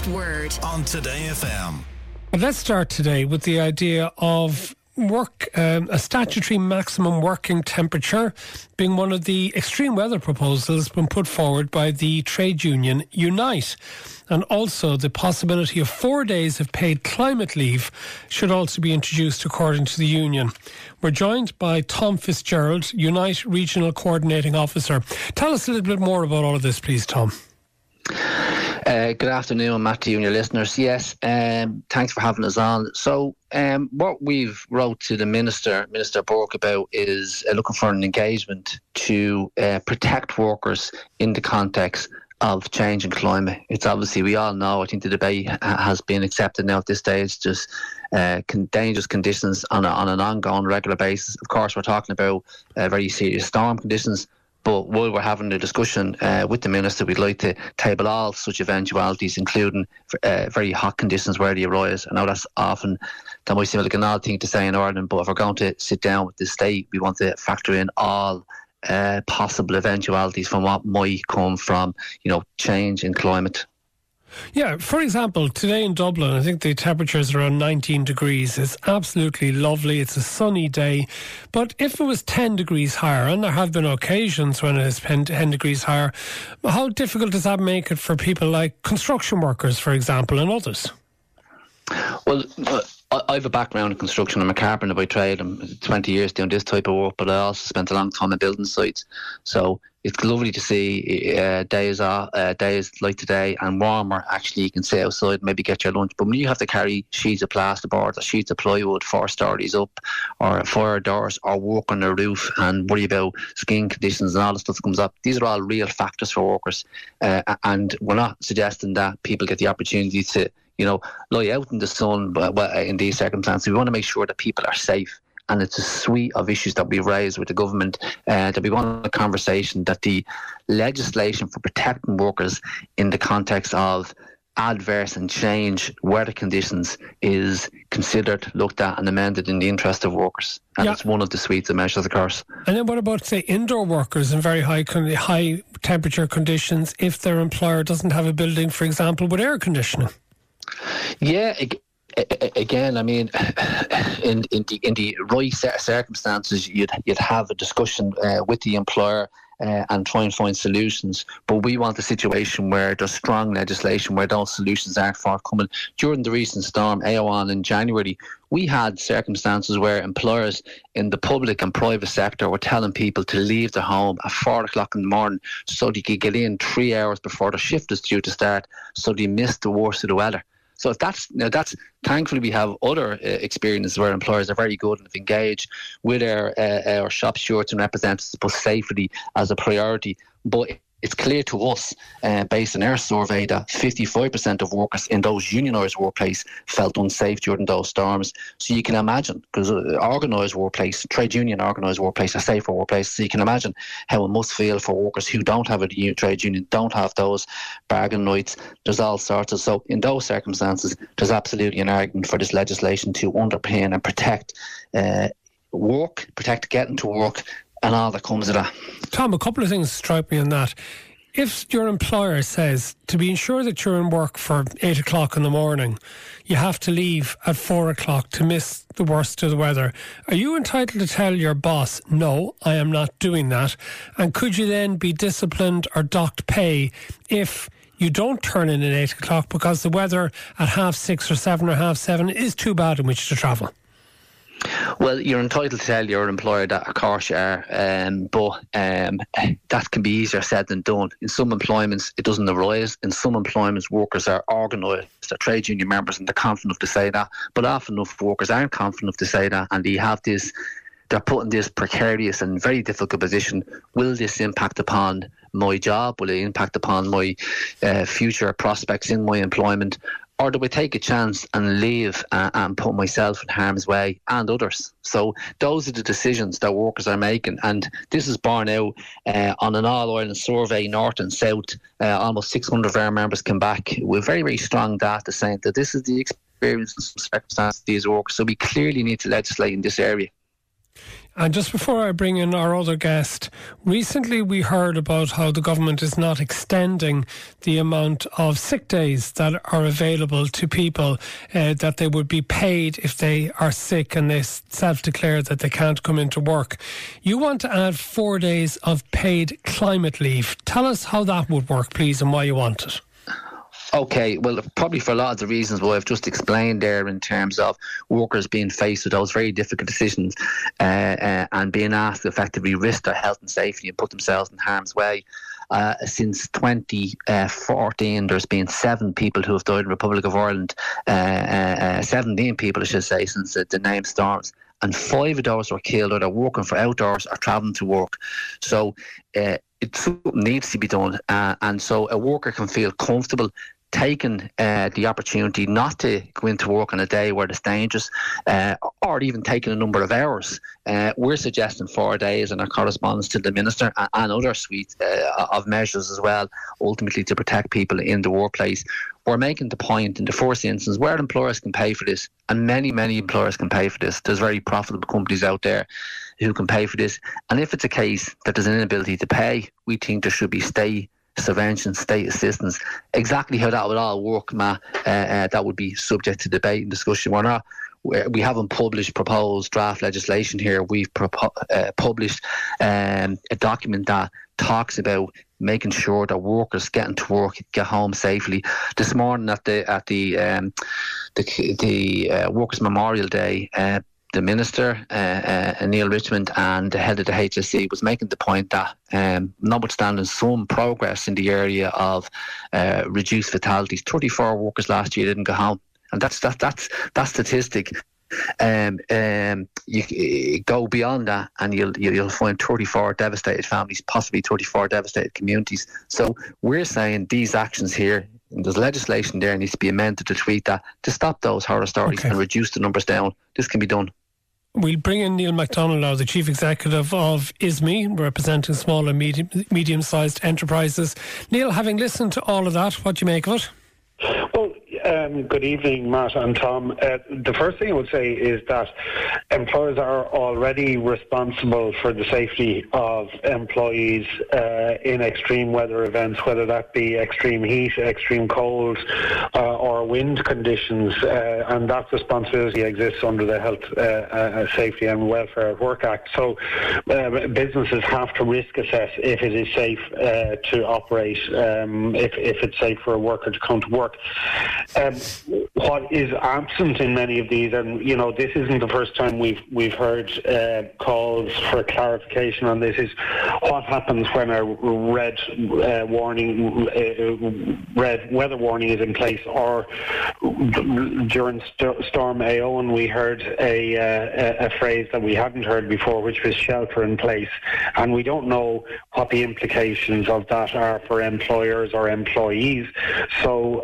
last word on Today FM. But let's start today with the idea of a statutory maximum working temperature being one of the extreme weather proposals been put forward by the trade union Unite. And also the possibility of 4 days of paid climate leave should also be introduced according to the union. We're joined by Tom Fitzgerald, Unite Regional Coordinating Officer. Tell us a little bit more about all of this, please, Tom. Good afternoon, Matt, to you and your listeners. Yes, thanks for having us on. So what we've wrote to the Minister Burke, about is looking for an engagement to protect workers in the context of change in climate. It's obviously, we all know, I think the debate has been accepted now at this stage, just dangerous conditions on an ongoing regular basis. Of course, we're talking about very serious storm conditions. But while we're having the discussion with the Minister, we'd like to table all such eventualities, including very hot conditions where they arise. I know that might seem like an odd thing to say in Ireland, but if we're going to sit down with the state, we want to factor in all possible eventualities from what might come from, change in climate. Yeah, for example, today in Dublin, I think the temperature is around 19 degrees. It's absolutely lovely. It's a sunny day. But if it was 10 degrees higher, and there have been occasions when it is 10 degrees higher, how difficult does that make it for people like construction workers, for example, and others? Well, I have a background in construction. I'm a carpenter by trade. I'm 20 years doing this type of work, but I also spent a long time in building sites. So it's lovely to see days like today and warmer. Actually, you can sit outside, maybe get your lunch. But when you have to carry sheets of plasterboard or sheets of plywood 4 stories up, or 4 doors, or work on the roof and worry about skin conditions and all the stuff that comes up, these are all real factors for workers. And we're not suggesting that people get the opportunity to lie out in the sun in these circumstances. We want to make sure that people are safe. And it's a suite of issues that we raised with the government, that we want a conversation that the legislation for protecting workers in the context of adverse and change weather conditions is considered, looked at and amended in the interest of workers. And it's one of the suites of measures, of course. And then what about, say, indoor workers in very high temperature conditions if their employer doesn't have a building, for example, with air conditioning? Yeah, again, I mean, in the right set of circumstances, you'd have a discussion with the employer and try and find solutions. But we want a situation where there's strong legislation where those solutions aren't forthcoming. During the recent storm, Aowan, in January, we had circumstances where employers in the public and private sector were telling people to leave their home at 4 o'clock in the morning so they could get in 3 hours before the shift is due to start, so they missed the worst of the weather. So if that's thankfully we have other experiences where employers are very good and have engaged with our shop stewards and representatives to put safety as a priority. But it's clear to us, based on our survey, that 55% of workers in those unionised workplaces felt unsafe during those storms. So you can imagine, because organised workplace, trade union organised workplace, a safer workplace, so you can imagine how it must feel for workers who don't have a trade union, don't have those bargain rights. There's all sorts of... So in those circumstances, there's absolutely an argument for this legislation to underpin and protect work, protect getting to work, and all that comes of that. Tom, a couple of things strike me on that. If your employer says to be ensured that you're in work for 8 o'clock in the morning, you have to leave at 4 o'clock to miss the worst of the weather, are you entitled to tell your boss, no, I am not doing that? And could you then be disciplined or docked pay if you don't turn in at 8 o'clock because the weather at 6:30 or 7 or 7:30 is too bad in which to travel? Well, you're entitled to tell your employer that, of course you are, but that can be easier said than done. In some employments, it doesn't arise. In some employments, workers are organised, they're trade union members, and they're confident enough to say that. But often enough, workers aren't confident enough to say that, and they're put in this precarious and very difficult position. Will this impact upon my job? Will it impact upon my future prospects in my employment? Or do we take a chance and leave and put myself in harm's way and others? So those are the decisions that workers are making. And this is borne out on an all-Ireland survey, north and south. Almost 600 of our members came back with very, very strong data saying that this is the experience and circumstances of these workers. So we clearly need to legislate in this area. And just before I bring in our other guest, recently we heard about how the government is not extending the amount of sick days that are available to people, that they would be paid if they are sick and they self-declare that they can't come into work. You want to add 4 days of paid climate leave. Tell us how that would work, please, and why you want it. Okay, well, probably for a lot of the reasons what I've just explained there, in terms of workers being faced with those very difficult decisions and being asked to effectively risk their health and safety and put themselves in harm's way. Since 2014, there's been 7 people who have died in the Republic of Ireland, 17 people, I should say, since the named storms. And 5 of those were killed either working for outdoors or travelling to work. So it needs to be done. And so a worker can feel comfortable taking the opportunity not to go into work on a day where it's dangerous, or even taking a number of hours. We're suggesting 4 days in our correspondence to the Minister, and other suite of measures as well, ultimately to protect people in the workplace. We're making the point in the first instance where employers can pay for this, and many employers can pay for this. There's very profitable companies out there who can pay for this. And if it's a case that there's an inability to pay, we think there should be state subvention, state assistance. Exactly how that would all work, Matt, that would be subject to debate and discussion. We haven't published proposed draft legislation here. We've published a document that talks about making sure that workers getting to work get home safely. This morning at the Workers' Memorial Day, the Minister, Neil Richmond, and the head of the HSE was making the point that notwithstanding some progress in the area of reduced fatalities, 34 workers last year didn't go home. And that's statistic. You go beyond that and you'll find 34 devastated families, possibly 34 devastated communities. So we're saying these actions here, and there's legislation there, needs to be amended to tweak that, to stop those horror stories and reduce the numbers down. This can be done. We'll bring in Neil MacDonald now, the Chief Executive of ISME, representing small and medium-sized enterprises. Neil, having listened to all of that, what do you make of it? Well, good evening, Matt and Tom. The first thing I would say is that employers are already responsible for the safety of employees in extreme weather events, whether that be extreme heat, extreme cold, or wind conditions, and that responsibility exists under the Health, Safety and Welfare at Work Act. So businesses have to risk assess if it is safe to operate, if it's safe for a worker to come to work. What is absent in many of these, and this isn't the first time we've heard calls for clarification on this, is what happens when a red weather warning is in place, or during Storm Éowyn we heard a phrase that we hadn't heard before, which was shelter in place, and we don't know what the implications of that are for employers or employees. So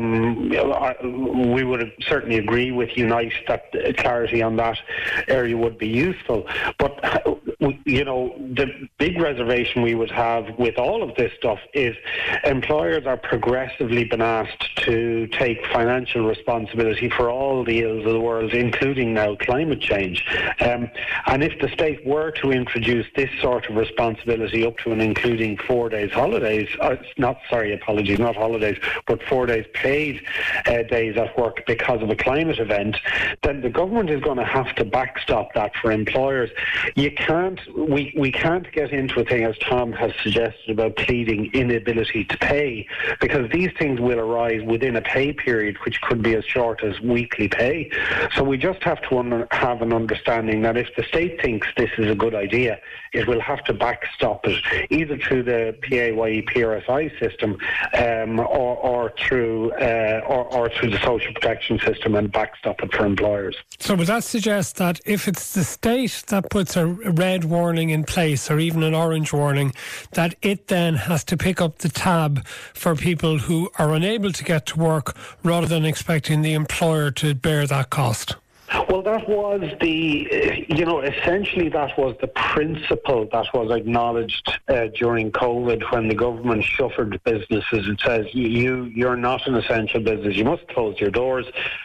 we would certainly agree with Unite that clarity on that area would be useful. But, the big reservation we would have with all of this stuff is employers are progressively been asked to take financial responsibility for all the ills of the world, including now climate change. And if the state were to introduce this sort of responsibility up to and including 4 days holidays, not 4 days paid days at work because of a climate event, then the government is going to have to backstop that for employers. We can't get into a thing, as Tom has suggested, about pleading inability to pay, because these things will arise within a pay period which could be as short as weekly pay. So we just have to have an understanding that if the state thinks this is a good idea, it will have to backstop it, either through the PAYE PRSI system or through the social protection system, and backstop it for employers. So would that suggest that if it's the state that puts a red warning in place, or even an orange warning, that it then has to pick up the tab for people who are unable to get to work, rather than expecting the employer to bear that cost? Well, that was essentially that was the principle that was acknowledged during COVID, when the government shuttered businesses. It says, you're not an essential business, you must close your doors.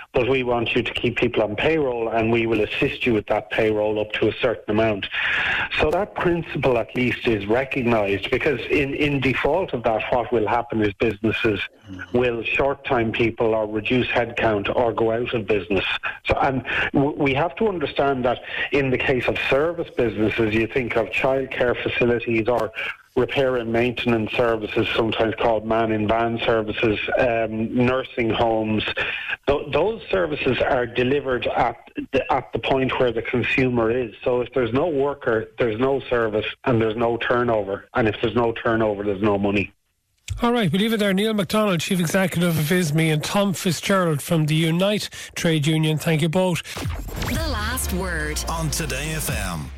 but we want you to keep people on payroll and we will assist you with that payroll up to a certain amount. So that principle at least is recognised, because in default of that, what will happen is businesses will short-time people or reduce headcount or go out of business. So, and we have to understand that in the case of service businesses, you think of childcare facilities or repair and maintenance services, sometimes called man-in-van services, nursing homes. Those services are delivered at the point where the consumer is. So if there's no worker, there's no service and there's no turnover. And if there's no turnover, there's no money. All right, we'll leave it there. Neil MacDonald, Chief Executive of ISME, and Tom Fitzgerald from the Unite Trade Union. Thank you both. The Last Word on Today FM.